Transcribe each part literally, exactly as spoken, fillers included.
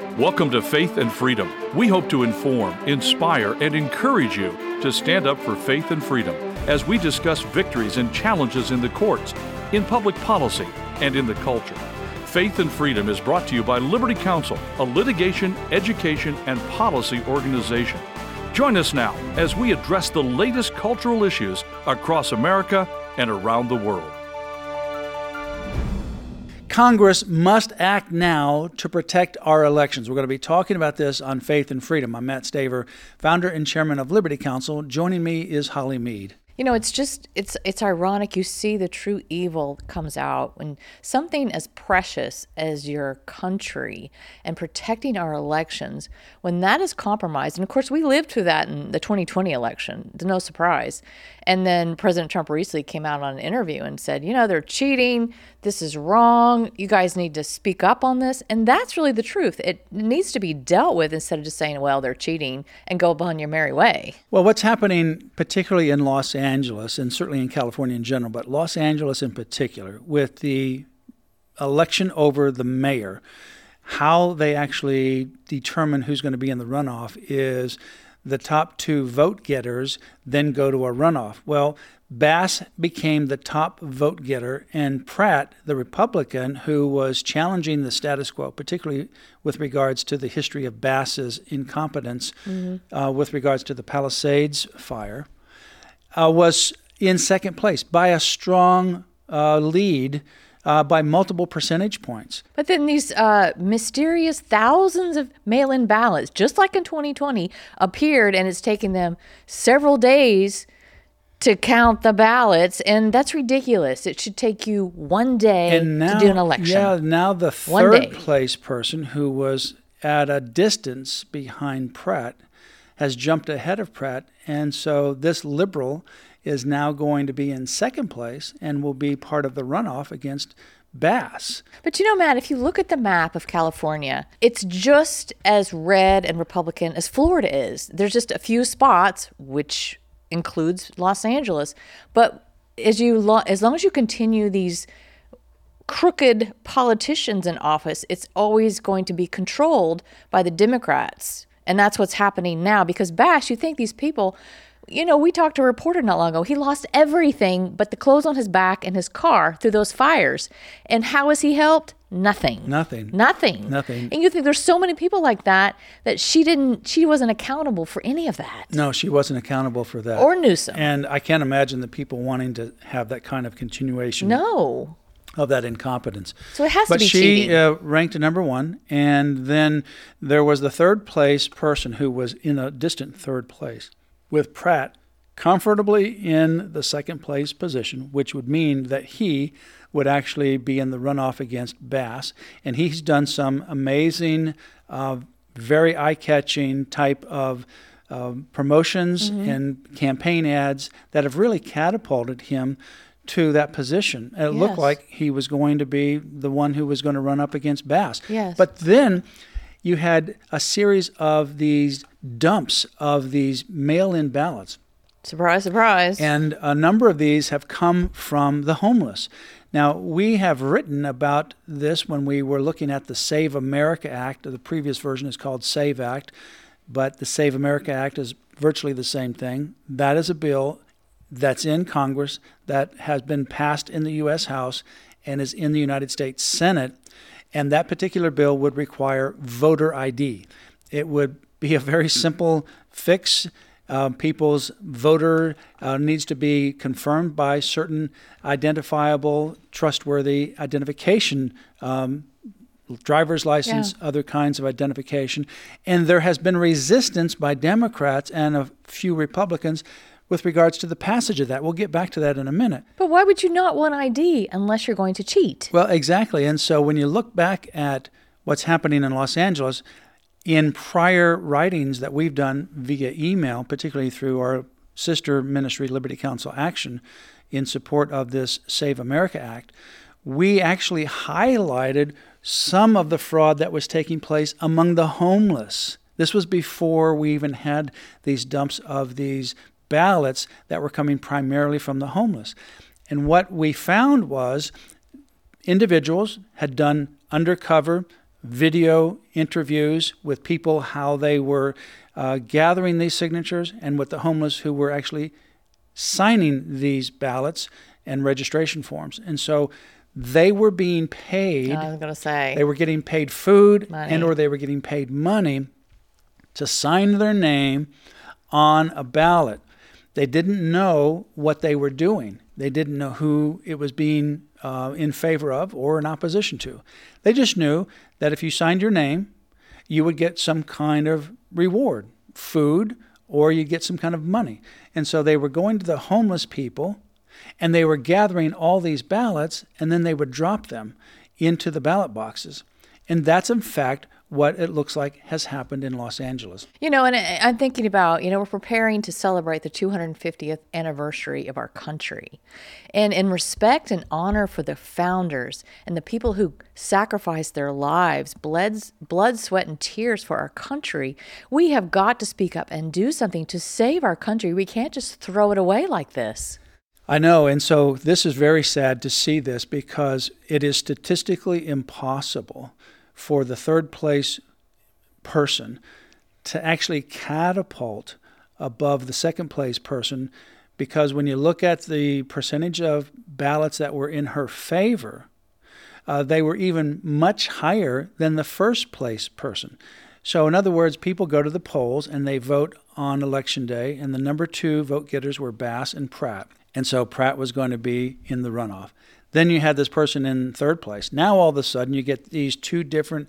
Welcome to Faith and Freedom. We hope to inform, inspire, and encourage you to stand up for faith and freedom as we discuss victories and challenges in the courts, in public policy, and in the culture. Faith and Freedom is brought to you by Liberty Counsel, a litigation, education, and policy organization. Join us now as we address the latest cultural issues across America and around the world. Congress must act now to protect our elections. We're going to be talking about this on Faith and Freedom. I'm Matt Staver, founder and chairman of Liberty Counsel. Joining me is Holly Mead. You know, it's just, it's it's ironic. You see the true evil comes out when something as precious as your country and protecting our elections, when that is compromised. And of course, we lived through that in the twenty twenty election. No surprise. And then President Trump recently came out on an interview and said, you know, they're cheating. This is wrong. You guys need to speak up on this. And that's really the truth. It needs to be dealt with instead of just saying, well, they're cheating and go upon your merry way. Well, what's happening, particularly in Los Angeles, and certainly in California in general, but Los Angeles in particular, with the election over the mayor, how they actually determine who's going to be in the runoff is the top two vote getters then go to a runoff. Well, Bass became the top vote getter, and Pratt, the Republican, who was challenging the status quo, particularly with regards to the history of Bass's incompetence mm-hmm. uh, with regards to the Palisades fire, uh, was in second place by a strong uh, lead uh, by multiple percentage points. But then these uh, mysterious thousands of mail-in ballots, just like in twenty twenty, appeared, and it's taken them several days to count the ballots, and that's ridiculous. It should take you one day and now, to do an election. Yeah, now the third place person, who was at a distance behind Pratt, has jumped ahead of Pratt, and so this liberal is now going to be in second place and will be part of the runoff against Bass. But you know, Matt, if you look at the map of California, it's just as red and Republican as Florida is. There's just a few spots, which includes Los Angeles. But as you lo- as long as you continue these crooked politicians in office, it's always going to be controlled by the Democrats. And that's what's happening now. Because Bass, you think these people, you know, we talked to a reporter not long ago. He lost everything but the clothes on his back and his car through those fires. And how has he helped? Nothing. Nothing. Nothing. Nothing. And you think there's so many people like that that she didn't, she wasn't accountable for any of that. No, she wasn't accountable for that. Or Newsom. And I can't imagine the people wanting to have that kind of continuation. No. Of that incompetence. So it has but to be she, cheating. But uh, she ranked at number one, and then there was the third place person who was in a distant third place, with Pratt comfortably in the second place position, which would mean that he would actually be in the runoff against Bass. And he's done some amazing, uh, very eye-catching type of uh, promotions mm-hmm. and campaign ads that have really catapulted him to that position. And it yes. looked like he was going to be the one who was going to run up against Bass. Yes. But then you had a series of these dumps of these mail-in ballots. Surprise, surprise. And a number of these have come from the homeless. Now, we have written about this when we were looking at the Save America Act. The previous version is called SAVE Act, but the Save America Act is virtually the same thing. That is a bill that's in Congress, that has been passed in the U S House and is in the United States Senate. And that particular bill would require voter I D. It would be a very simple fix. Uh, people's voter uh, needs to be confirmed by certain identifiable, trustworthy identification, um, driver's license, yeah. other kinds of identification. And there has been resistance by Democrats and a few Republicans with regards to the passage of that. We'll get back to that in a minute. But why would you not want I D unless you're going to cheat? Well, exactly. And so when you look back at what's happening in Los Angeles, in prior writings that we've done via email, particularly through our sister ministry, Liberty Counsel Action, in support of this Save America Act, we actually highlighted some of the fraud that was taking place among the homeless. This was before we even had these dumps of these ballots that were coming primarily from the homeless. And what we found was individuals had done undercover video interviews with people, how they were uh, gathering these signatures, and with the homeless who were actually signing these ballots and registration forms. And so they were being paid. I was going to say. They were getting paid food Money. and or they were getting paid money to sign their name on a ballot. They didn't know what they were doing. They didn't know who it was being uh, in favor of or in opposition to. They just knew that if you signed your name, you would get some kind of reward, food, or you'd get some kind of money. And so they were going to the homeless people, and they were gathering all these ballots, and then they would drop them into the ballot boxes. And that's, in fact, what it looks like has happened in Los Angeles. You know, and I- I'm thinking about, you know, we're preparing to celebrate the two hundred fiftieth anniversary of our country. And in respect and honor for the founders and the people who sacrificed their lives, blood, blood, sweat, and tears for our country, we have got to speak up and do something to save our country. We can't just throw it away like this. I know, and so this is very sad to see this because it is statistically impossible for the third place person to actually catapult above the second place person, because when you look at the percentage of ballots that were in her favor, uh, they were even much higher than the first place person. So in other words, people go to the polls and they vote on election day, and the number two vote getters were Bass and Pratt. And so Pratt was going to be in the runoff. Then you had this person in third place. Now all of a sudden you get these two different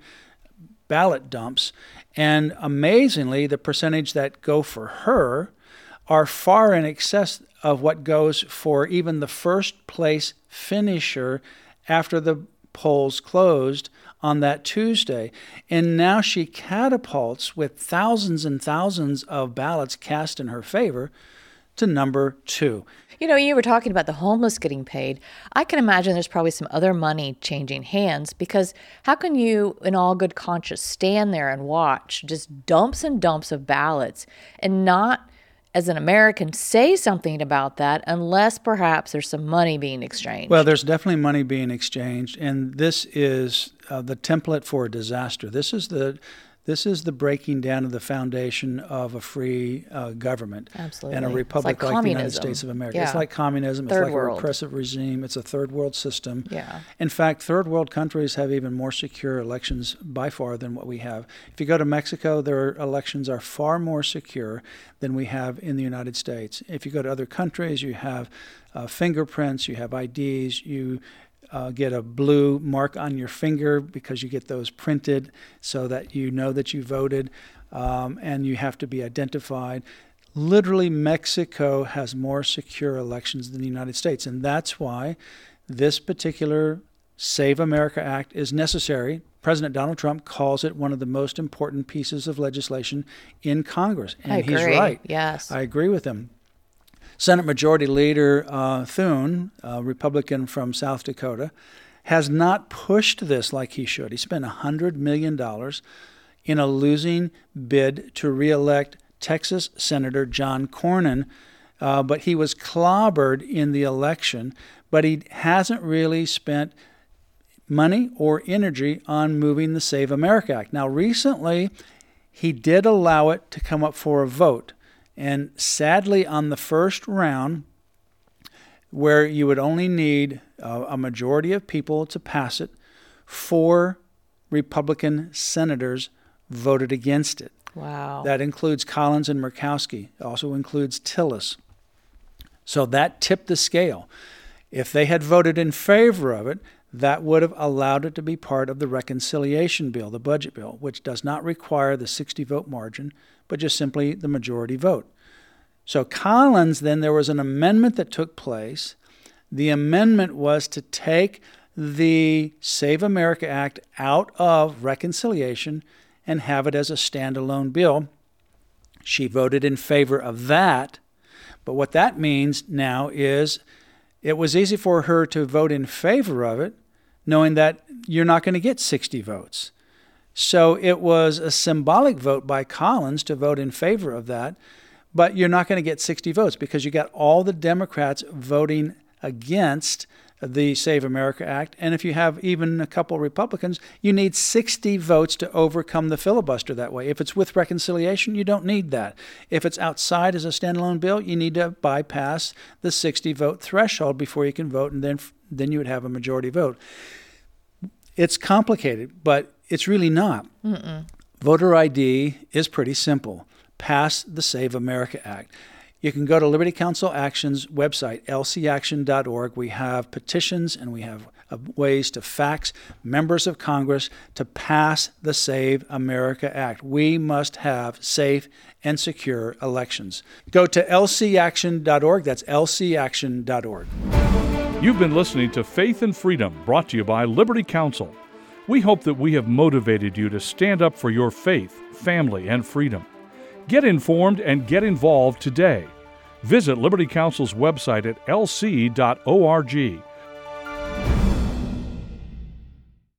ballot dumps, and amazingly the percentage that go for her are far in excess of what goes for even the first place finisher after the polls closed on that Tuesday. And now she catapults with thousands and thousands of ballots cast in her favor to number two. You know, you were talking about the homeless getting paid. I can imagine there's probably some other money changing hands, because how can you, in all good conscience, stand there and watch just dumps and dumps of ballots and not, as an American, say something about that unless perhaps there's some money being exchanged? Well, there's definitely money being exchanged, and this is uh, the template for a disaster. This is the This is the breaking down of the foundation of a free uh, government. Absolutely. And a republic like, like the United States of America. Yeah. It's like communism. Third it's like world. a repressive regime. It's a third world system. Yeah. In fact, third world countries have even more secure elections by far than what we have. If you go to Mexico, their elections are far more secure than we have in the United States. If you go to other countries, you have uh, fingerprints, you have I Ds, you Uh, get a blue mark on your finger because you get those printed so that you know that you voted, um, and you have to be identified. Literally, Mexico has more secure elections than the United States, and that's why this particular Save America Act is necessary. President Donald Trump calls it one of the most important pieces of legislation in Congress, and I agree. he's right. Yes. I agree with him. Senate Majority Leader uh, Thune, a Republican from South Dakota, has not pushed this like he should. He spent one hundred million dollars in a losing bid to reelect Texas Senator John Cornyn, uh, but he was clobbered in the election, but he hasn't really spent money or energy on moving the Save America Act. Now, recently, he did allow it to come up for a vote. And sadly, on the first round, where you would only need uh, a majority of people to pass it, four Republican senators voted against it. Wow. That includes Collins and Murkowski. It also includes Tillis. So that tipped the scale. If they had voted in favor of it, that would have allowed it to be part of the reconciliation bill, the budget bill, which does not require the sixty vote margin, but just simply the majority vote. So Collins, then there was an amendment that took place. The amendment was to take the Save America Act out of reconciliation and have it as a standalone bill. She voted in favor of that. But what that means now is it was easy for her to vote in favor of it, knowing that you're not going to get sixty votes. So it was a symbolic vote by Collins to vote in favor of that, but you're not going to get sixty votes because you got all the Democrats voting against the Save America Act. And if you have even a couple Republicans, you need sixty votes to overcome the filibuster that way. If it's with reconciliation, you don't need that. If it's outside as a standalone bill, you need to bypass the sixty vote threshold before you can vote, and then then you would have a majority vote. It's complicated, but it's really not. Mm-mm. Voter I D is pretty simple. Pass the Save America Act. You can go to Liberty Counsel Action's website, L C action dot org. We have petitions and we have uh, ways to fax members of Congress to pass the Save America Act. We must have safe and secure elections. Go to L C action dot org. That's L C action dot org. You've been listening to Faith and Freedom, brought to you by Liberty Counsel. We hope that we have motivated you to stand up for your faith, family, and freedom. Get informed and get involved today. Visit Liberty Counsel's website at L C dot org.